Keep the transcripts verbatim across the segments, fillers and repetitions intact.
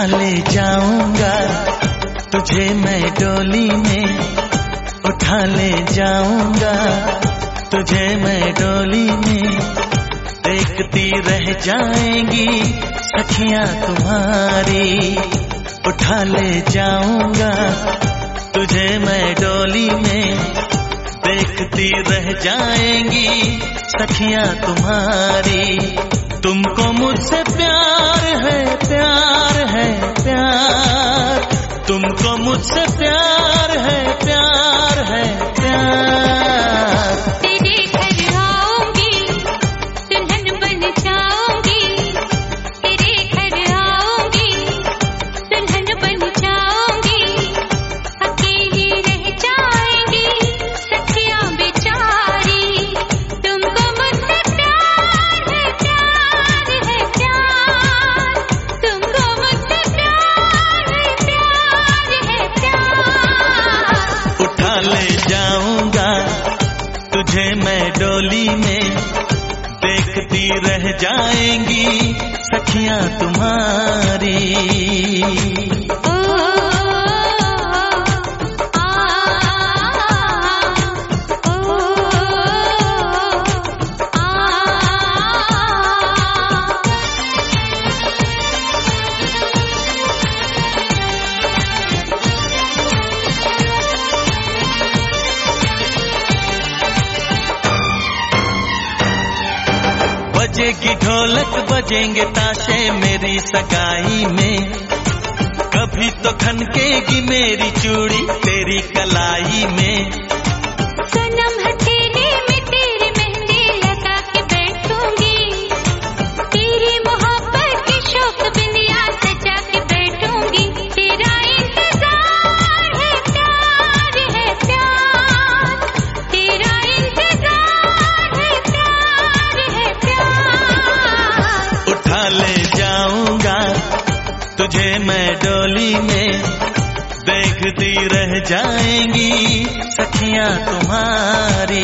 ले जाऊंगा तुझे मैं डोली में, उठा ले जाऊंगा तुझे मैं डोली में। देखती रह जाएंगी सखियां तुम्हारी, उठा ले जाऊंगा तुझे मैं डोली में। देखती रह जाएंगी सखियां तुम्हारी। तुमको मुझसे प्यार है, प्यार है, प्यार। तुमको मुझसे प्यार है, प्यार है, प्यार। तेरे घर आऊंगी, दुल्हन बन जाऊंगी। तेरे घर आऊंगी, दुल्हन बन जाऊंगी। अकेली रह जाएंगी सखियां बेचारी। तुमको मुझसे प्यार है, प्यार है, प्यार। तुमको मुझसे प्यार है, प्यार है, प्यार। उठा ले जाऊंगा तुझे मैं डोली में। देखती रह जाएंगी सखियां तुम्हारी। ओ आ ओ बजेगी ढोलक बजेंगे ताशे मेरी सगाई में। कभी तो खनकेगी मेरी चूड़ी तेरी कलाई में। सनम हथेली में तेरी मेहंदी लगा के बैठूंगी। तेरी मोहब्बत की शौक बिंदिया सजा के बैठूंगी। तेरा इंतजार है, प्यार है, प्यार। तेरा इंतजार है, प्यार है, प्यार। उठा ले जाऊंगा तुझे मैं डोली में। देखती रह जाएंगी सखियां तुम्हारी।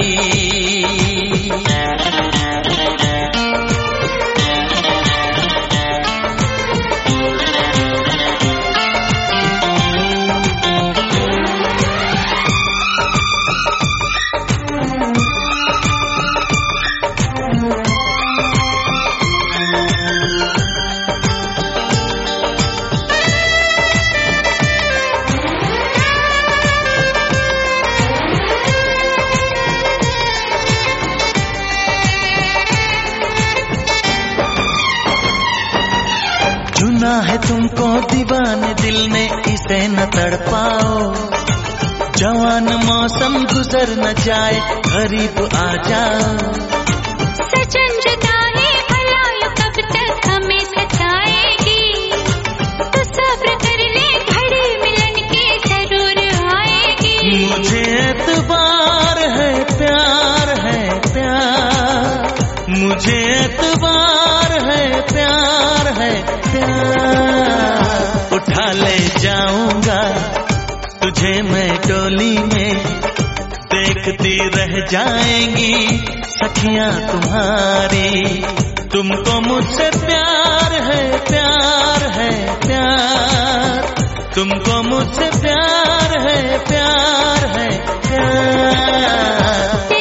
चुना है तुमको दीवाने दिल ने, इसे न तड़पाओ। जवान मौसम गुजर न जाए, करीब आ जाओ। सजन जुदाई भला यो कब तक हमें सताएगी। तो सब्र कर ले, घड़ी मिलन की जरूर आएगी। मुझे एतबार है, प्यार है, प्यार। मुझे एतबार है, प्यार है, प्यार। उठा ले जाऊंगा तुझे मैं डोली में। देखती रह जाएंगी सखियां तुम्हारी। तुमको मुझसे प्यार है, प्यार है, प्यार। तुमको मुझसे प्यार है, प्यार है, प्यार।